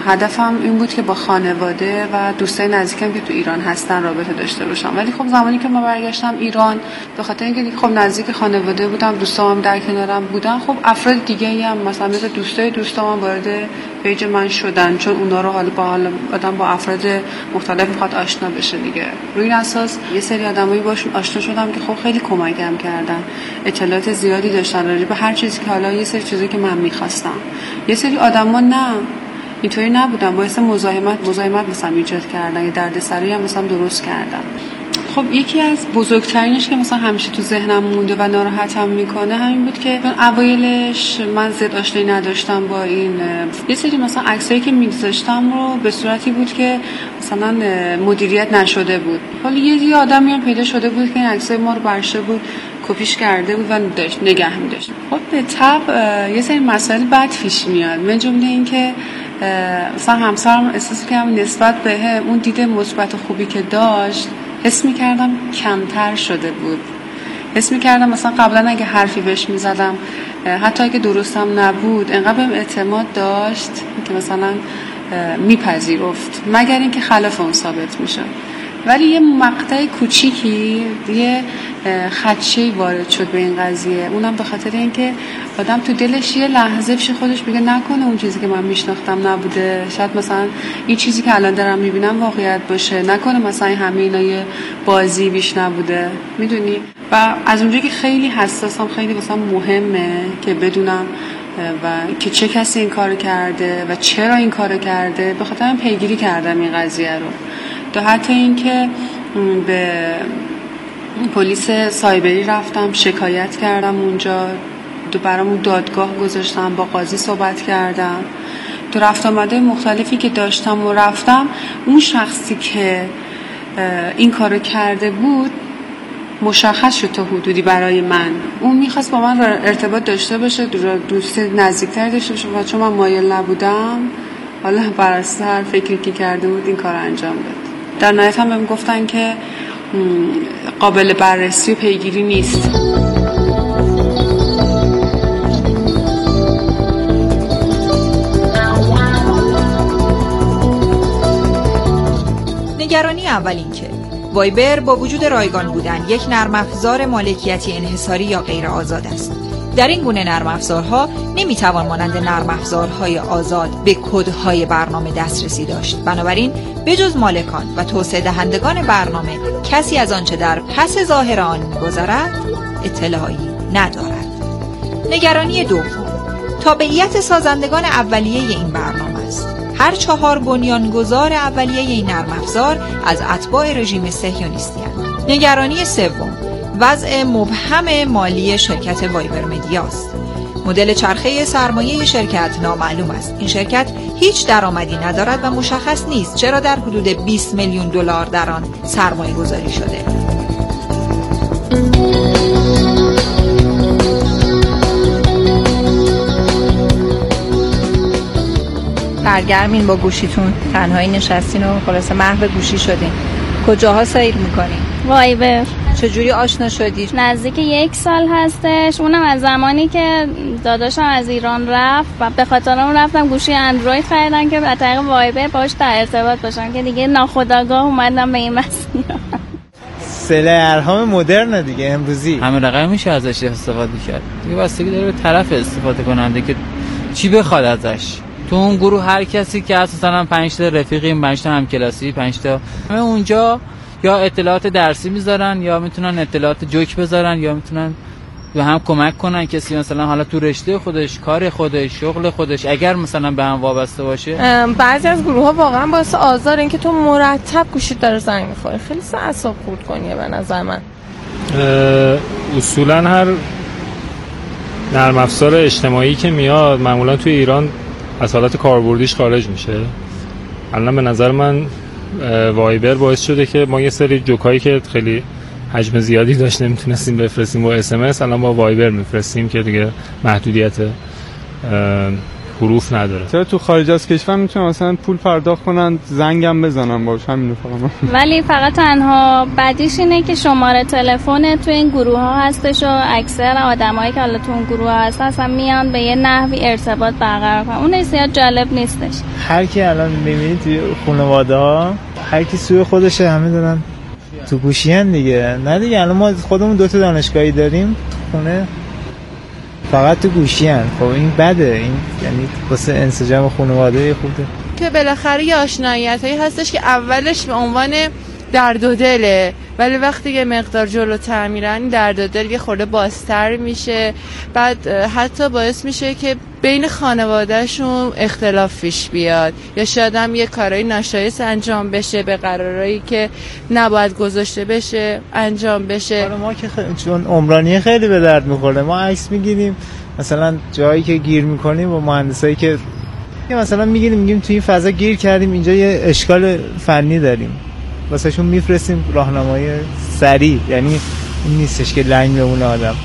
هدفم این بود که با خانواده و دوستای نزدیکم که تو ایران هستن رابطه داشته باشم. ولی خب زمانی که ما برگشتم ایران، به خاطر اینکه خب نزدیک خانواده بودم، دوستام در کنارم بودن، خب افراد دیگه‌ای هم مثلا مثل دوستام وارد پیج من شدن، چون اونا رو حالا آدم با افراد مختلف میخواد آشنا بشه دیگه. روی این اساس یه سری آدمایی باشون آشنا شدم که خب خیلی کمکم کردن، اطلاعات زیادی داشتن راجع به هر چیزی که حالا یه سری چیزی که من می‌خواستم. یه سری آدما نه اینطوری نبودن، باعث مزاحمت مثلا ایجاد کردن، یه دردسری هم مثلا درست کردن. خب یکی از بزرگترینش که مثلا همیشه تو ذهنم مونده و ناراحتم میکنه همین بود که اوایلش من زیاد آشنایی نداشتم با این یه سری مثلا عکسایی که می‌گذاشتم رو به صورتی بود که مثلا مدیریت نشده بود. حالا یه آدمی هم پیدا شده بود که این عکسای ما رو برشه بود، کپیش کرده بود و نگه می‌داشت. خب به طبع یه سری مسائل بد پیش میاد، من جمله این که مثلا همسرم احساس کردم نسبت به اون دید مثبت و خوبی که داشت حس می‌کردم کمتر شده بود. حس می‌کردم مثلا قبلا اگه حرفی بهش می‌زدم حتی اگه درستم نبود انقدر بهم اعتماد داشت که مثلا میپذیرفت، مگر اینکه خلاف اون ثابت میشه. ولی یه مقطع کوچیکی یه خدشه‌ای وارد شد به این قضیه، اونم به خاطر اینکه آدم تو دلش یه لحظه پیش خودش بگه نکنه اون چیزی که من میشناختم نبوده، شاید مثلا این چیزی که الان دارم میبینم واقعیت باشه، نکنه مثلا همه اینا یه بازی بیش نبوده، میدونی. و از اونجایی که خیلی حساسم، خیلی واسم مهمه که بدونم و که چه کسی این کارو کرده و چرا این کارو کرده، به خاطر من پیگیری کردم این قضیه رو. تا حتی اینکه به پلیس سایبری رفتم، شکایت کردم اونجا، برامون دادگاه گذاشتم، با قاضی صحبت کردم. تو رفت آمده مختلفی که داشتم و رفتم، اون شخصی که این کارو کرده بود مشخص شد تا حدودی برای من. اون میخواست با من ارتباط داشته باشه، دوست نزدیکتر داشته باشه و چون من مایل نبودم، حالا بر اساس هر فکری که کرده بود این کار انجام داد. در نهایت هم بهم گفتن که قابل بررسی و پیگیری نیست. نگرانی اول این که وایبر با وجود رایگان بودن یک نرم افزار مالکیتی انحصاری یا غیر آزاد است. در این گونه نرم افزارها نمیتوان مانند نرم افزارهای آزاد به کدهای برنامه دسترسی داشت. بنابراین بجز مالکان و توسعه دهندگان برنامه کسی از آنچه در پس ظاهر آن می‌گذرد اطلاعی ندارد. نگرانی دوم تابعیت سازندگان اولیه این برنامه است. هر 4 بنیانگذار اولیه این نرم افزار از اتباع رژیم صهیونیستی‌اند. نگرانی سوم وضع مبهم مالی شرکت وایبر مدیاست. مدل چرخه سرمایه شرکت نامعلوم است. این شرکت هیچ درآمدی ندارد و مشخص نیست چرا در حدود 20 میلیون دلار در آن سرمایه گذاری شده. سرگرمین با گوشیتون، تنهایی نشستین و خلاصه محو گوشی شدین. کجاها سیر میکنین؟ وایبر. چجوری آشنا شدی؟ نزدیک 1 سال هستش، اونم از زمانی که داداشم از ایران رفت و به خاطر اون رفتم گوشی اندروید خریدم که از طریق وایبر باهاش در ارتباط باشم، که دیگه ناخودآگاه اومدم به این مسیر. سله ارهام مدرن دیگه امروزی، همه رقم میشه ازش استفاده کرد دیگه، بستگی داره به طرف استفاده کننده که چی بخواد ازش. تو اون گروه هر کسی که اساساً 5 تا رفیقیم، 5 تا همکلاسی، 5 تا همه اونجا یا اطلاعات درسی میذارن یا میتونن اطلاعات جوک بذارن یا میتونن به هم کمک کنن. کسی مثلا حالا تو رشته خودش، کار خودش، شغل خودش اگر مثلا به هم وابسته باشه. بعضی از گروه ها واقعا باعث آزار این که تو مرتب گوشیت داره زنگ میخوره، خیلی اعصاب خورد کنیه به نظر من. اصولا هر نرم افزار اجتماعی که میاد معمولا توی ایران از حالت کاربردیش خارج میشه. الان به نظر من وایبر باعث شده که ما یه سری جوکایی که خیلی حجم زیادی داشت نمیتونستیم بفرستیم با SMS، الان با وایبر میفرستیم که دیگه محدودیت حروف نداره. چرا تو خارج از کشور میتونن مثلا پول پرداخت کنن زنگم بزنن باش، همین فقط. ولی فقط تنها بدیش اینه که شماره تلفن تو این گروه ها هستش و اکثر آدمایی که حالا تو اون گروه ها هستن میان به یه نحوی ارتباط برقرار کنن. اون زیاد جالب نیستش. هر کی الان میبینید توی خانواده ها هر کی سوی خودشه، همه دارن تو گوشیان دیگه. نه دیگه الان ما خودمون 2 تا دانشگاهی داریم خونه، فقط تو گوشیان. خب این بده، این یعنی واسه انسجام خانواده خوبه که بالاخره یه آشناییتایی هستش که اولش به عنوان درد و دله، ولی وقتی یه مقدار جلوتر میرن درد و دل یه خورده بازتر میشه. بعد حتی باعث میشه که بین خانوادهشون اختلاف پیش بیاد، یا شاید هم یه کارهای ناشایست انجام بشه به قرارایی که نباید گذاشته بشه انجام بشه. ما که چون عمرانی خیلی به درد میخوره، ما عکس میگیریم مثلا جایی که گیر میکنیم و مهندسایی که مثلا میگیم تو این فضا گیر کردیم، اینجا یه اشکال فنی داریم، واسه شون میفرستیم راهنمای سریع. یعنی این نیستش که لنگ بمونه آدم.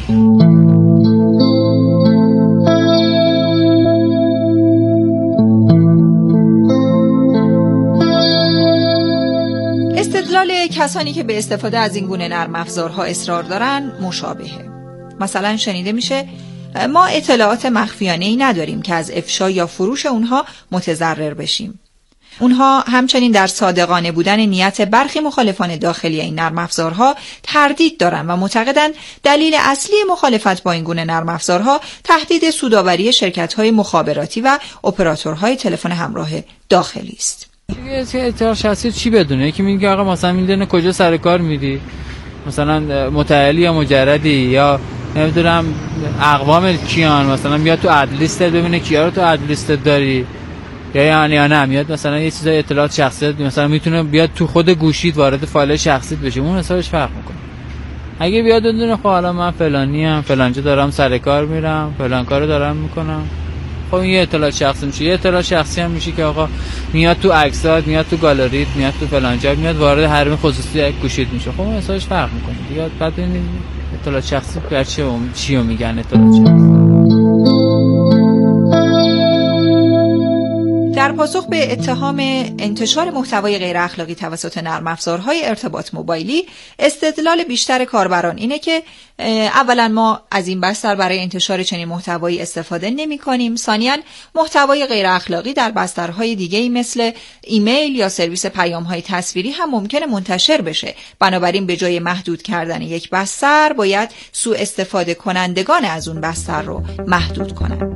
استدلال کسانی که به استفاده از این گونه نرم افزارها اصرار دارن مشابهه. مثلا شنیده میشه ما اطلاعات مخفیانه‌ای نداریم که از افشا یا فروش اونها متضرر بشیم. اونها همچنین در صادقانه بودن نیت برخی مخالفان داخلی این نرم افزارها تردید دارند و معتقدند دلیل اصلی مخالفت با این گونه نرم افزارها تهدید سودآوری شرکت‌های مخابراتی و اپراتورهای تلفن همراه داخلی است. اطلاع شخصی چی بدونه؟ یکی میگه آقا مثلا میدونه کجا سر کار میری، مثلا متعلی یا مجردی، یا نمیدونم اقوام کیان، مثلا بیاد تو ادلیست ببینه کیا رو تو ادلیست داری، یا نه میاد مثلا یه چیزای اطلاعات شخصی مثلا میتونه بیاد تو خود گوشیت وارد فایل شخصیت بشه، اون حسابش فرق میکنه. اگه بیاد بدونه خب حالا من فلانی ام، فلانجا دارم سر کار میرم، فلان کارو دارم میکنم، خب این یه اطلاعات شخصی میشه. یه اطلاعات شخصی هم میشه که آقا میاد تو عکسات، میاد تو گالریت، میاد تو فلانجا، میاد وارد حریم خصوصی گوشیت میشه، خب اون حسابش فرق میکنه دیگه. بعد ببینید اطلاعات شخصی بچه چیو میگن اطلاعات شخصی. در پاسخ به اتهام انتشار محتوای غیر اخلاقی توسط نرم افزارهای ارتباط موبایلی، استدلال بیشتر کاربران اینه که اولا ما از این بستر برای انتشار چنین محتوایی استفاده نمی‌کنیم، ثانیاً محتوای غیر اخلاقی در بسترهای دیگه‌ای مثل ایمیل یا سرویس پیام‌های تصویری هم ممکنه منتشر بشه. بنابراین به جای محدود کردن یک بستر باید سوء استفاده کنندگان از اون بستر رو محدود کنن.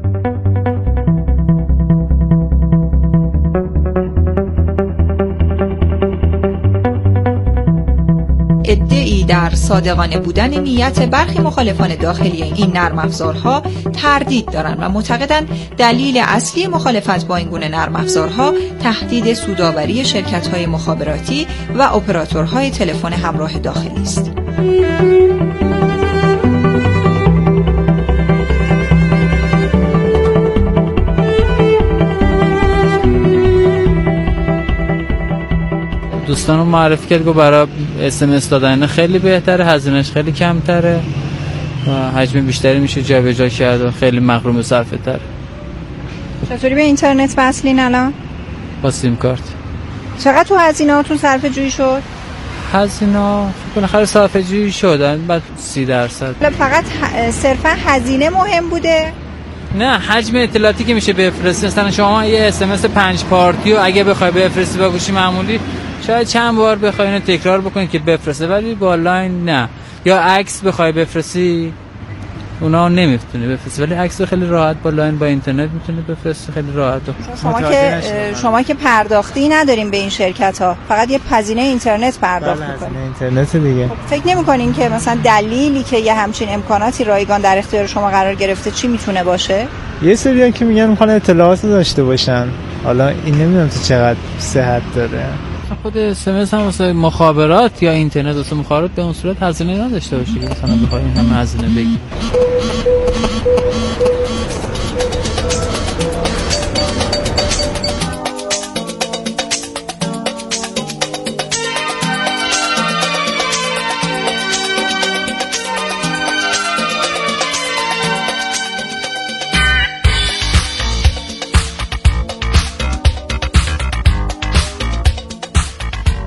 ادعی در صادقانه بودن نیت برخی مخالفان داخلی این نرم افزارها تردید دارند و معتقدند دلیل اصلی مخالفت با این گونه نرم افزارها تهدید سودآوری شرکت‌های مخابراتی و اپراتورهای تلفن همراه داخلی است. دوستانو معرفی کرد که برای SMS دادن خیلی بهتره، هزینه‌اش خیلی کمتره و حجم بیشتری میشه جابجا کرد و خیلی مغروم صرفه تر. چطوری به اینترنت وصلین الان؟ با سیم کارت. چقدر تو هزینه‌هاتون صرفه جویی شد؟ هزینه بالاخره صرفه جویی شدن بعد 30%. فقط صرفا هزینه مهم بوده؟ نه، حجم اطلاعاتی که میشه بفرستی. مثلا شما یه SMS 5 پارتی و اگه بخوای بفرستی با گوشی معمولی شاید چند بار بخوای اینو تکرار بکنی که بفرسته، ولی با آنلاین نه. یا عکس بخوای بفرستی اونا نمیتونه بفرسته، ولی عکس خیلی راحت با لاین با اینترنت میتونه بفرسته خیلی راحت. شما که پرداختی نداریم به این شرکت ها، فقط یه هزینه اینترنت پرداخت میکنید. اینترنت دیگه. فکر نمی‌کنین که مثلا دلیلی که یه همچین امکاناتی رایگان در اختیار شما قرار گرفته چی میتونه باشه؟ یه سریان که میگن میخوان اطلاعات داشته باشن، حالا این نمیدونم تو چقدر صحت داره. خود SMS هم واسه مخابرات یا اینترنت واسه مخابرات به اون صورت هزینه نداشته باشه که مثلا بخوای این همه هزینه بگیری.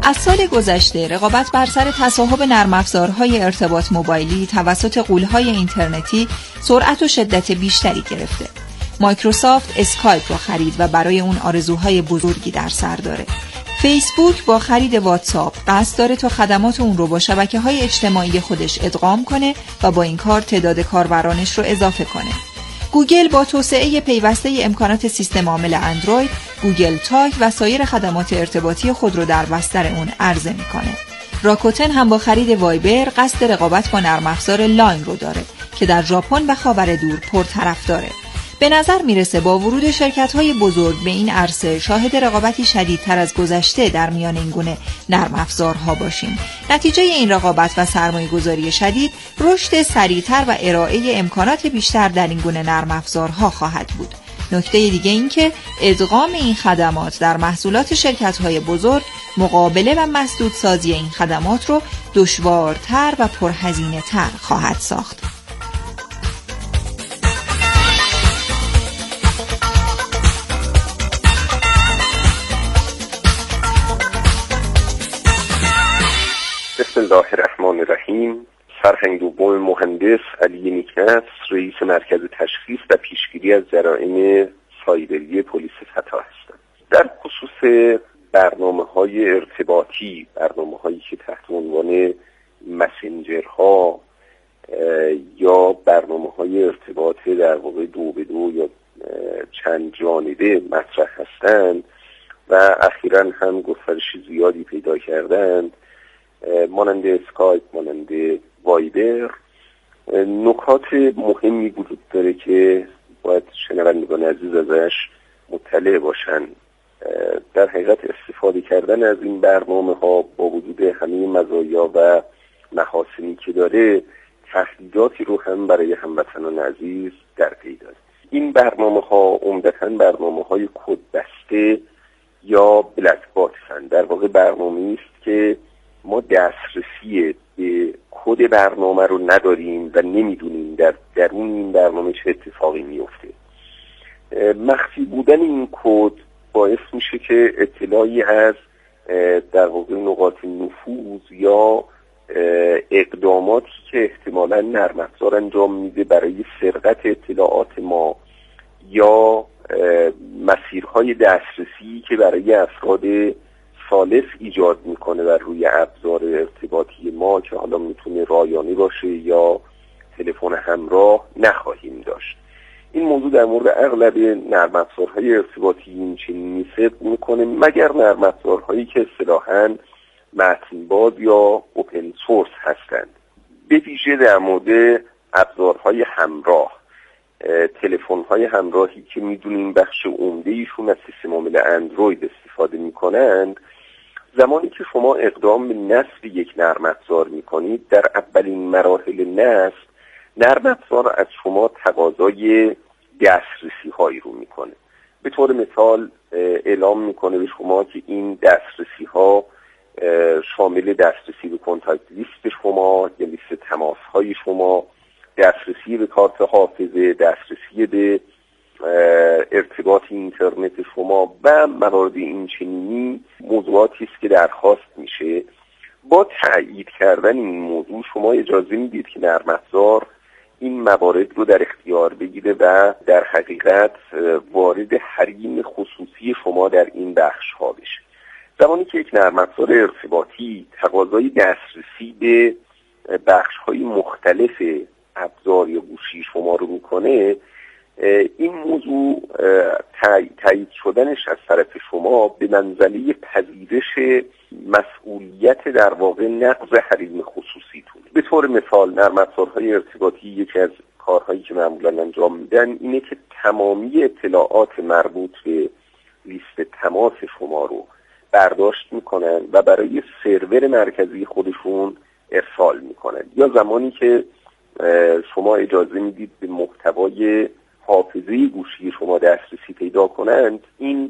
از سال گذشته رقابت بر سر تصاحب نرم افزارهای ارتباط موبایلی توسط غول‌های اینترنتی سرعت و شدت بیشتری گرفته. مایکروسافت اسکایپ را خرید و برای اون آرزوهای بزرگی در سر داره. فیسبوک با خرید واتساپ قصد داره تا خدمات اون رو با شبکه‌های اجتماعی خودش ادغام کنه و با این کار تعداد کاربرانش رو اضافه کنه. گوگل با توسعه پیوسته امکانات سیستم عامل اندروید، گوگل تاک و سایر خدمات ارتباطی خود رو در بستر اون عرضه میکنه. راکوتن هم با خرید وایبر قصد رقابت با نرم افزار لاین رو داره که در ژاپن و خاورمیانه پرطرفداره. به نظر میرسه با ورود شرکت‌های بزرگ به این عرصه شاهد رقابتی شدیدتر از گذشته در میان این گونه نرم افزارها باشیم. نتیجه این رقابت و سرمایه‌گذاری شدید رشد سریعتر و ارائه امکانات بیشتر در این گونه نرم افزارها خواهد بود. نکته دیگه این که ادغام این خدمات در محصولات شرکت‌های بزرگ مقابله و مسدودسازی این خدمات رو دشوارتر و پرهزینه‌تر خواهد ساخت. بسم الله الرحمن الرحیم. سرهنگ دوم مهندس علی نیکنس، رئیس مرکز تشخیص و پیشگیری از جرائم سایبری پلیس فتا هستم. در خصوص برنامه‌های ارتباطی، برنامه‌هایی که تحت عنوان مسنجرها یا برنامه‌های ارتباط در واقع 2 به 2 یا چند جانبه مطرح هستند و اخیراً هم گسترش زیادی پیدا کردند، مانند اسکایپ، مانند وایبر، نکات مهمی وجود داره که باید شنوندگان عزیز ازش مطلع باشن. در حقیقت استفاده کردن از این برنامه‌ها با وجود همه مزایا و محاسنی که داره، تهدیداتی رو هم برای هموطنان عزیز در پی داره. این برنامه‌ها عمدتاً برنامه‌های کدبسته یا بلک باکس هستند. در واقع برنامه‌ای است که ما دسترسی به کد برنامه رو نداریم و نمیدونیم در درون این برنامه چه اتفاقی میفته. مخفی بودن این کد باعث میشه که اطلاعی از در واقع نقاط نفوذ یا اقداماتی که احتمالاً نرم افزار انجام میده برای سرقت اطلاعات ما یا مسیرهای دسترسی که برای افراد ثالث ایجاد میکنه بر روی ابزار ارتباطی ما که حالا میتونه رایانه باشه یا تلفن همراه نخواهیم داشت. این موضوع در مورد اغلب نرم افزارهای ارتباطی این چنینی صدق میکنه، مگر نرم افزارهایی که اصطلاحاً متن باز یا اوپن سورس هستند. به ویژه در مورد ابزارهای همراه، تلفن‌های همراهی که میدونیم بخش عمده ایشون از سیستم عامل اندروید استفاده میکنند، زمانی که شما اقدام به نصب یک نرم افزار میکنید، در اولین مراحل نصب نرم افزار از شما تقاضای دسترسی هایی رو میکنه. به طور مثال اعلام میکنه به شما که این دسترسی ها شامل دسترسی به کانتکت لیست شما یا لیست تماس های شما، دسترسی به کارت حافظه، دسترسی به ارتباط اینترنت شما و موارد این چنینی موضوعاتی است که درخواست میشه. با تأیید کردن این موضوع شما اجازه میدید که نرم افزار این موارد رو در اختیار بگیره و در حقیقت وارد حریم خصوصی شما در این بخش ها بشه. زمانی که یک نرم افزار ارتباطی تقاضای دسترسی به بخش های مختلف ابزار یا گوشی شما رو میکنه، این موضوع تایید شدنش از طرف شما به منزله پذیرش مسئولیت در واقع نقض حریم خصوصیتون. به طور مثال نرم افزارهای ارتباطی یکی از کارهایی که معمولا انجام میدن اینه که تمامی اطلاعات مربوط به لیست تماس شما رو برداشت میکنن و برای سرور مرکزی خودشون ارسال میکنن، یا زمانی که شما اجازه میدید به محتوای حافظه گوشی شما دسترسی پیدا کنند، این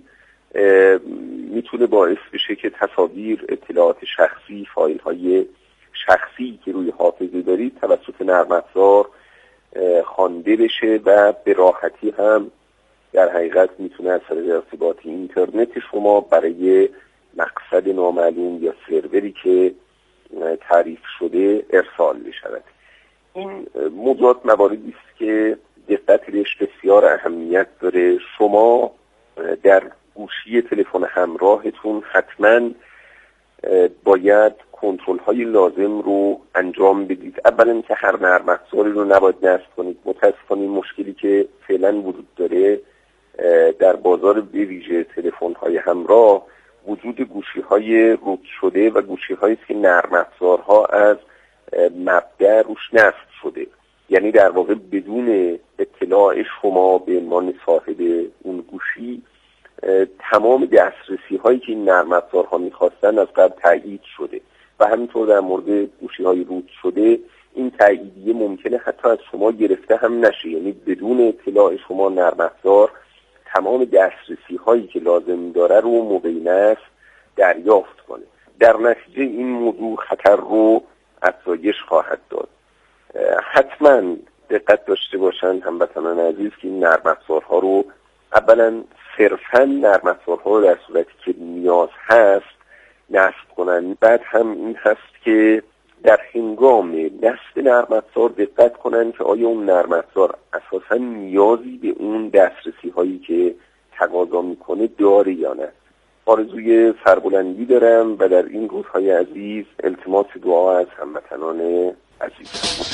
میتونه باعث بشه که تصاویر، اطلاعات شخصی، فایل های شخصی که روی حافظه دارید توسط نرم افزار خوانده بشه و به راحتی هم در حقیقت میتونه از طریق ارتباط اینترنت شما برای مقصد نامعلوم یا سروری که تعریف شده ارسال بشود. این موضوعات مواردی است که دقت بهش بسیار اهمیت داره. شما در گوشی تلفن همراهتون حتما باید کنترل های لازم رو انجام بدید. اولا که هر نرم افزاری رو نباید نصب کنید. متاسفانه مشکلی که فعلا وجود داره در بازار به ویژه تلفن های همراه وجود گوشی های روت شده و گوشی هایی که نرم افزارها از مبدأ روش نصب شده، یعنی در واقع بدون اطلاع شما به عنوان صاحب اون گوشی تمام دسترسی هایی که این نرم افزارها میخواستن از قبل تایید شده و همینطور در مورد گوشی های روت شده این تاییدیه ممکنه حتی از شما گرفته هم نشه، یعنی بدون اطلاع شما نرم افزار تمام دسترسی هایی که لازم داره رو موقع نصب دریافت کنه. در نتیجه این موضوع خطر رو افزایش خواهد داد. حتما دقت داشته باشند هموطنان عزیز که این نرم افزارها رو اولا صرفا نرم افزارها رو در صورتی که نیاز هست نصب کنند. بعد هم این هست که در هنگام نصب نرم افزار دقت کنند که آیا اون نرم افزار اساسا نیازی به اون دسترسی هایی که تقاضا میکنه داره یا نه. آرزوی سربلندی دارم و در این روزهای عزیز التماس دعا از هموطنان عزیز.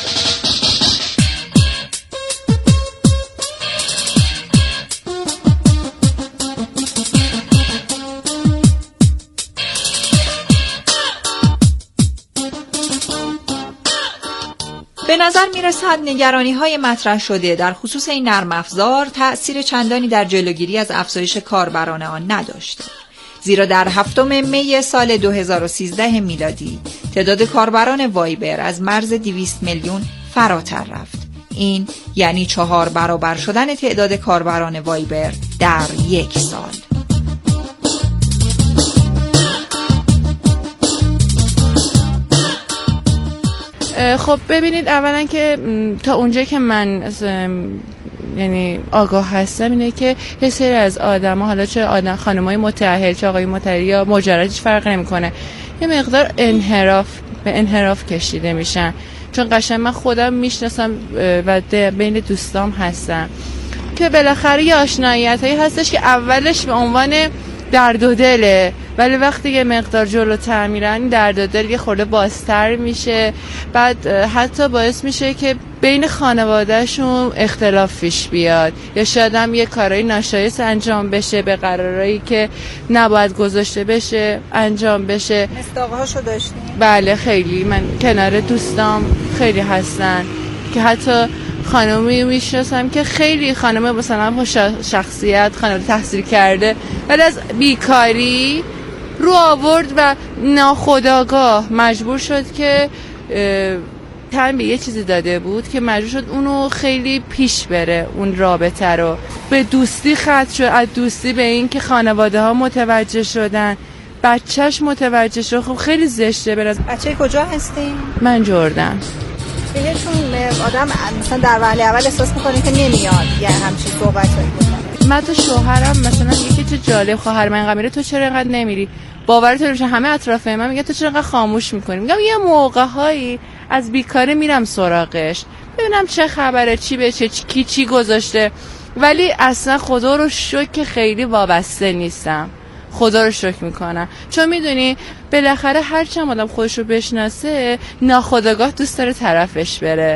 به نظر میرسد نگرانی‌های مطرح شده در خصوص این نرم افزار تأثیر چندانی در جلوگیری از افزایش کاربران آن نداشته، زیرا در 7 می سال 2013 میلادی تعداد کاربران وایبر از مرز 200 میلیون فراتر رفت. این یعنی 4 برابر شدن تعداد کاربران وایبر در 1 سال. خب ببینید، اولا که تا اونجایی که من یعنی آگاه هستم اینه که یه سری از آدم‌ها، حالا چه خانم‌های متأهل چه آقای متأهل یا مجرد، هیچ فرق نمی‌کنه، یه مقدار به انحراف کشیده میشن. چون قشنگ من خودم میشناسم و بین دوستام هستم که بالاخره یه آشناییتایی هستش که اولش به عنوان درد و دله، ولی وقتی یه مقدار جلوتر میرن درد و دل یه خورده بازتر میشه. بعد حتی باعث میشه که بین خانوادهشون اختلاف پیش بیاد، یا شاید هم یه کارهای ناشایست انجام بشه به قرارایی که نباید گذاشته بشه انجام بشه. مصداقهاشو داشتیم؟ بله خیلی. من کنار دوستام خیلی هستن که حتی خانمی میشناسم که خیلی خانم مثلا با شخصیت، خانم تحصیل کرده، ولی از بیکاری رو آورد و ناخودآگاه مجبور شد که تن به یه چیزی داده بود که مجبور شد اونو خیلی پیش بره، اون رابطه رو به دوستی ختم شد. از دوستی به این که خانواده ها متوجه شدن، بچهش متوجه شد. خب خیلی زشته. بچه کجا هستین؟ من جردن. بهشون آدم مثلا در وهله اول احساس میکنه که نمیاد، یعنی همچین صحبتایی بکنه. من تو شوهرم مثلا یکی چه جالب، خواهر من اینقدر میره تو چرا اینقدر نمیری؟ باورت نمیشه همه اطراف من میگن تو چرا اینقدر خاموش میکنی؟ میگم یه موقع‌هایی از بیکاره میرم سراغش ببینم چه خبره، چی بشه، کی چی گذاشته، ولی اصلا خدا رو شکر خیلی وابسته نیستم. خدا رو شکر میکنم، چون میدونی بالاخره هر چند آدم خودش رو بشناسه ناخودآگاه دوست داره طرفش بره.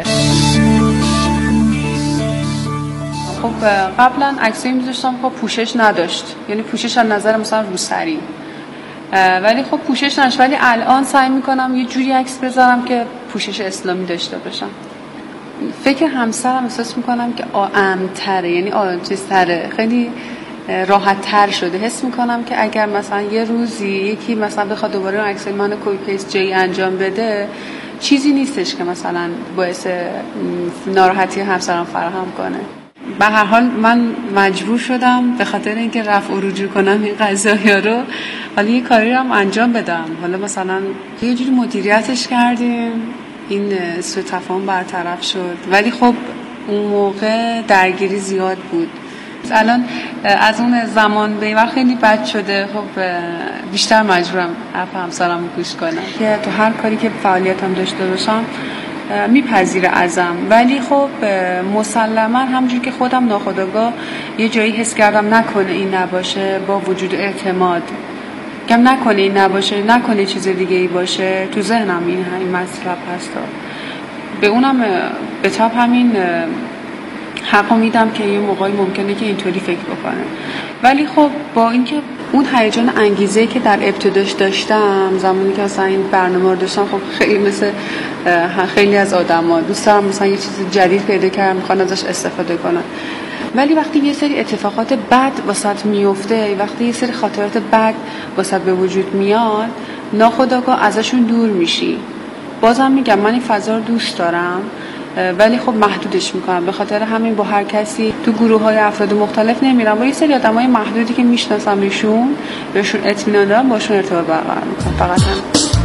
خب قبلا عکسایی میذاشتم خب پوشش نداشت، یعنی پوشش از نظر مثلا روسری، ولی خب پوشش نداشت، ولی الان سعی میکنم یه جوری عکس بذارم که پوشش اسلامی داشته باشم. فکر همسرم احساس میکنم که امن‌تره، یعنی چیزتره، خیلی راحت تر شده. حس میکنم که اگر مثلا یه روزی یکی مثلا بخواد دوباره عکس من کپی پیست جی انجام بده، چیزی نیستش که مثلا باعث ناراحتی همسرم فراهم کنه. به هر حال من مجبور شدم به خاطر اینکه رفع و رجوع کنم این قضایا رو، حالا یه کاری رو هم انجام بدم. حالا مثلا یه جوری مدیریتش کردیم، این سوء تفاهم برطرف شد، ولی خب اون موقع درگیری زیاد بود. الان از اون زمان به این وقت خیلی بد شده، خب بیشتر مجبورم حرف همسرم رو گوش کنم که تو هر کاری که فعالیتم داشته باشم میپذیره ازم، ولی خب مسلما همونجور که خودم ناخودآگاه یه جایی حس کردم نکنه این نباشه، با وجود اعتماد کم نکنه این نباشه، نکنه چیز دیگه ای باشه، تو ذهنم این مطلب هستا، به اونم به تاب همین حقو میدم که یه موقعی ممکنه که اینطوری فکر بکنه. ولی خب با اینکه اون هیجان انگیزه که در ابتداش داشتم زمانی که اصلا این برنامه رو داشتم، خب خیلی مثل خیلی از آدما دوست دارم مثلا یه چیز جدید پیدا کردم میخوان ازش استفاده کنن، ولی وقتی یه سری اتفاقات بد واسط میفته، وقتی یه سری خاطرات بد واسط به وجود میاد، ناخودآگاه ازشون دور میشی. بازم میگم من این فضا رو دوست دارم، ولی خب محدودش میکنم. به خاطر همین با هر کسی تو گروه‌های افراد مختلف نمیرم، با یه سری آدمای محدودی که میشناسم بهشون اطمینان دارم، باشون ارتباط برقرار میکنم. فقط همین.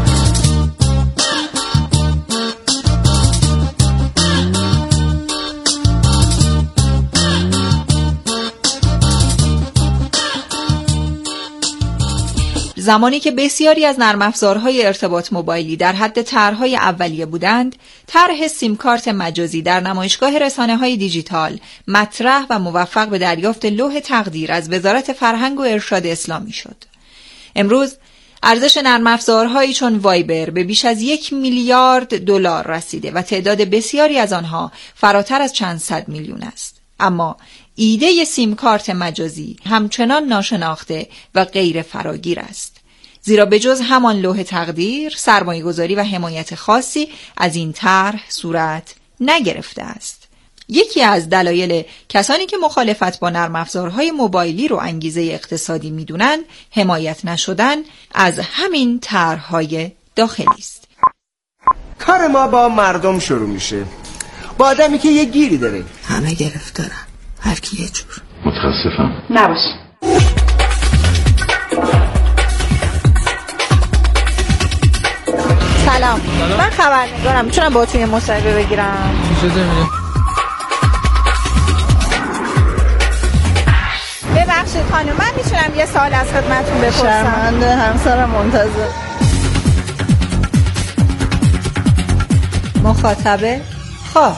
زمانی که بسیاری از نرم افزارهای ارتباط موبایلی در حد طرح‌های اولیه بودند، طرح سیم کارت مجازی در نمایشگاه رسانه‌های دیجیتال مطرح و موفق به دریافت لوح تقدیر از وزارت فرهنگ و ارشاد اسلامی شد. امروز ارزش نرم افزارهایی چون وایبر به بیش از 1 میلیارد دلار رسیده و تعداد بسیاری از آنها فراتر از چند صد میلیون است. اما ایده سیم کارت مجازی همچنان ناشناخته و غیر فراگیر است، زیرا به جز همان لوح تقدیر سرمایه‌گذاری و حمایت خاصی از این طرح صورت نگرفته است. یکی از دلایل کسانی که مخالفت با نرم افزارهای موبایلی رو انگیزه اقتصادی میدونن حمایت نشدن از همین طرح‌های داخلی است. کار ما با مردم شروع میشه، با آدمی که یه گیری داره. همه گرفتارن، هر کی یه جور. متاسفم. نباش. سلام. من خبرنگارم، میتونم با تو یه مصاحبه بگیرم؟ ببخشید خانم، من میتونم یه سوال از خدمتتون بپرسم؟ شرمنده، همسرم منتظر. مخاطبه خاص.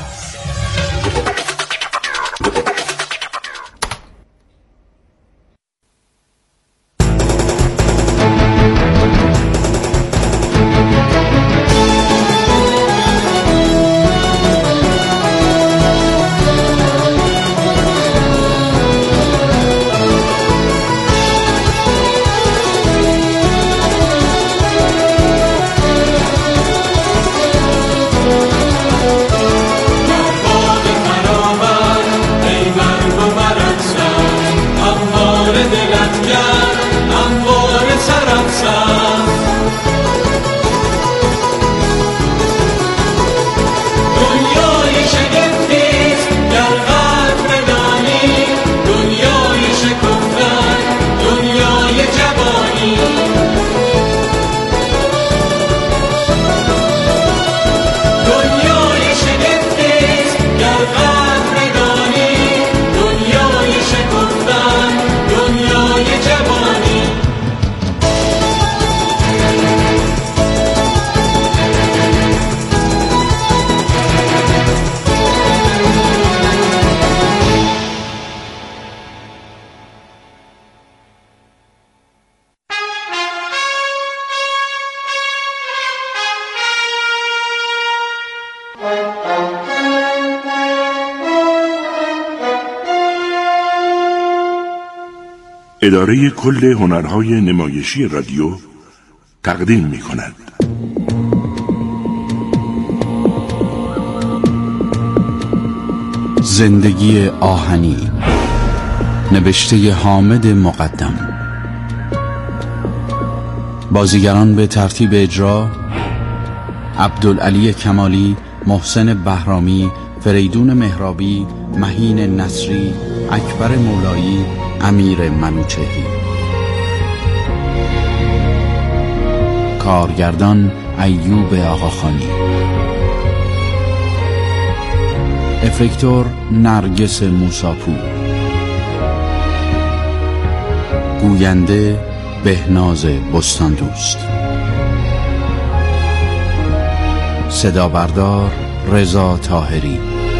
اداره کل هنرهای نمایشی رادیو تقدیم می کند. زندگی آهنی، نوشته حامد مقدم. بازیگران به ترتیب اجرا: عبدالعلی کمالی، محسن بهرامی، فریدون مهرابی، مهین نصری، اکبر مولایی، امیر منوچهری. کارگردان ایوب آقاخانی. افکتور نرگس موساپور. گوینده بهناز بستان دوست، صدا بردار رضا طاهری،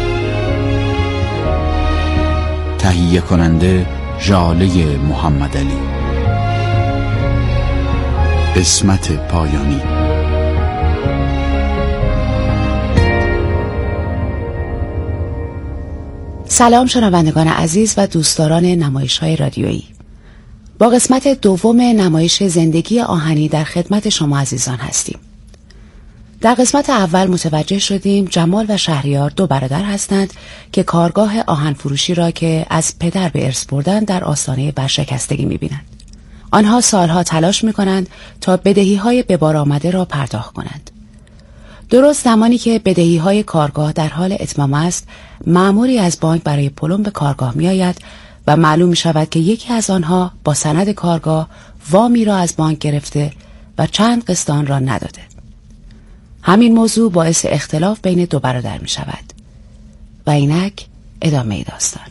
تهیه کننده ژاله محمدعلی. قسمت پایانی. سلام شنوندگان عزیز و دوستداران نمایش‌های رادیویی. با قسمت دوم نمایش زندگی آهنی در خدمت شما عزیزان هستیم. در قسمت اول متوجه شدیم جمال و شهریار دو برادر هستند که کارگاه آهن فروشی را که از پدر به ارث بردن در آستانه ورشکستگی می‌بینند. آنها سالها تلاش می‌کنند تا بدهی‌های به بار آمده را پرداخت کنند. درست زمانی که بدهی‌های کارگاه در حال اتمام است، مأموری از بانک برای پلم به کارگاه می‌آید و معلوم می‌شود که یکی از آنها با سند کارگاه وامی را از بانک گرفته و چند قسط آن را نداده. همین موضوع باعث اختلاف بین دو برادر می‌شود. و اینک ادامه داستان.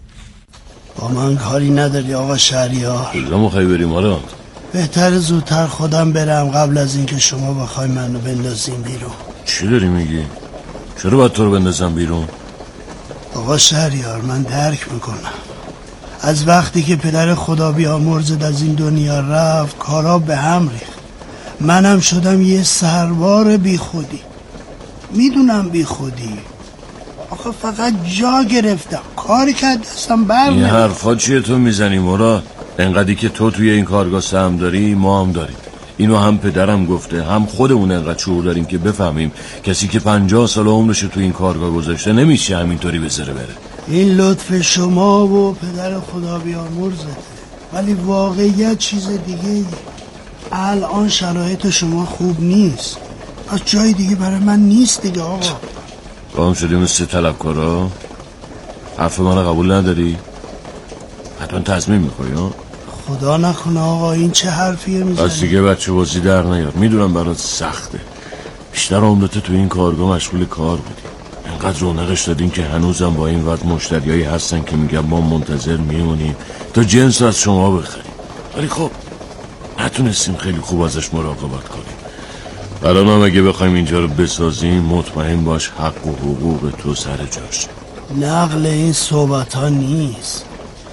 با من کاری نداری آقا شهریار؟ کجا می‌خوای بریم آراد؟ بهتر زودتر خودم برم قبل از اینکه شما بخوای منو بندازیم بیرون. چی داری میگی؟ چرا باید تو رو بندازم بیرون؟ آقا شهریار من درک میکنم. از وقتی که پدر خدا بیامرزد از این دنیا رفت کارا به هم ریخت. منم شدم یه سروار بی خودی. میدونم بی خودی. آخه فقط جا گرفتم. کاری که دستم این حرفا چیه تو میزنی مراد؟ انقدری که تو توی این کارگاه سهم داری ما هم داریم. اینو هم پدرم گفته هم خودمون انقدر شعور داریم که بفهمیم کسی که 50 سال عمرشو تو این کارگاه گذاشته نمیشه همینطوری بذاره بره. این لطف شما و پدر خدا بیامرزته، ولی واقعیت چیز دیگه ای. الان شرایط شما خوب نیست، پس جای دیگه برای من نیست دیگه آقا. با هم شدیم مثل طلبکارا؟ حرف من قبول نداری؟ حتما تصمیم میخوایی ها؟ خدا نکنه آقا این چه حرفیه میزنی؟ از دیگه بچه بازی در نیار. میدونم برات سخته، بیشتر عمرت تو این کارگاه مشغول کار بودی، انقدر رونقش دادین که هنوزم با این وقت مشتریایی هستن که میگن ما منتظر میمونیم تا جنس از شما بخریم، ولی خب نتونستیم خیلی خوب ازش مراقبت کنیم. الان هم اگه بخوایم اینجا رو بسازیم مطمئن باش حق و حقوق تو سر جاشه. نقل این صحبت ها نیست.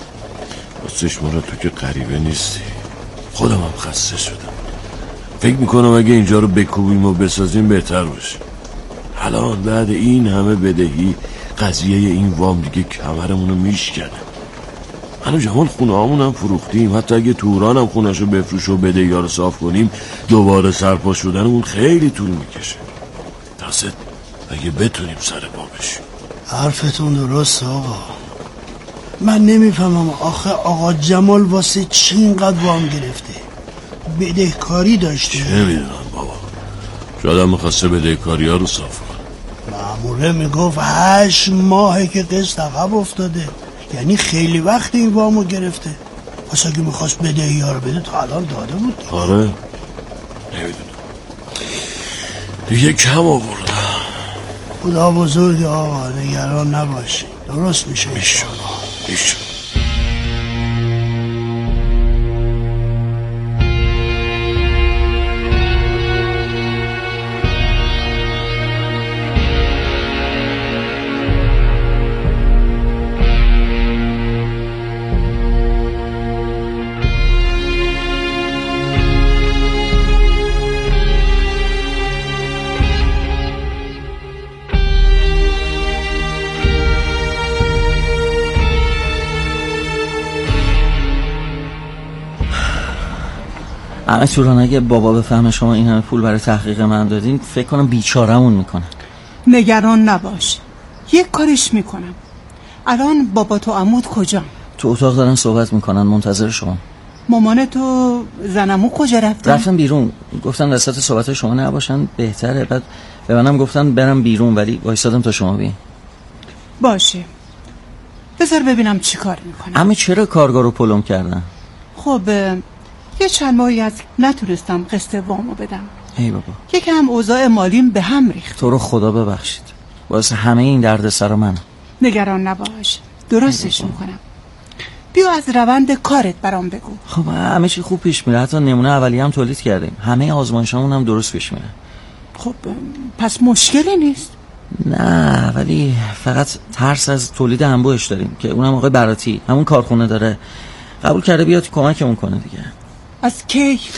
راستش مرا تو که غریبه نیستی، خودم هم خسته شدم. فکر میکنم اگه اینجا رو بکوبیم و بسازیم بهتر باشه. الان بعد این همه بدهی قضیه این وام دیگه کمرمونو میشکنه. من و جمال خونه همون فروختیم، حتی اگه توران هم خونهشو بفروش و بدهی ها رو صاف کنیم دوباره سرپا شدنمون خیلی طول میکشه. تازه اگه بتونیم سر پا بشیم. حرفتون درست آقا. من نمیفهمم آخه آقا جمال واسه چی اینقدر وام گرفته؟ بدهکاری داشته؟ چه میدونم بابا، شاید هم میخواسته بدهکاری ها رو صاف کنه. ماموره میگفت 8 ماهه که قسط عقب افتاده، یعنی خیلی وقت این وامو گرفته. پس اگه میخواست بدهی ها رو بده تا الان داده بود. آره نمیدونم دیگه کم آوردم. خدا بزرگ آقا، نگران نباشی، درست میشه میشه. همه چوران اگه بابا بفهمه شما این همه پول برای تحقیق من دادین فکر کنم بیچارمون میکنن. نگران نباش، یک کارش میکنم. الان بابا تو عمود کجا؟ تو اتاق دارن صحبت میکنن، منتظر شما. مامان تو زنمو کجا رفتن بیرون، گفتن وسط صحبت شما نباشن بهتره. بعد به منم گفتن برم بیرون ولی وایسادم تا شما بیاین. باشه بذار ببینم چی کار میکنم. اما چرا کارگاه رو پلم کردن؟ خب یه چند ماهی از نتونستم قسط وامو بدم. ای بابا یکم اوضاع مالیم به هم ریخت. تو رو خدا ببخشید، واسه همه این درد سر من. نگران نباش، درستش میکنم. بیا از روند کارت برام بگو. خب همه چی خوب پیش میره، حتی نمونه اولیه هم تولید کردیم، همه آزمایشامون هم درست پیش میره. خب پس مشکلی نیست؟ نه، ولی فقط ترس از تولید انبوهش داریم که اونم آقای براتی همون کارخونه داره، قبول کرده بیاد کمکمون کنه دیگه. از کی؟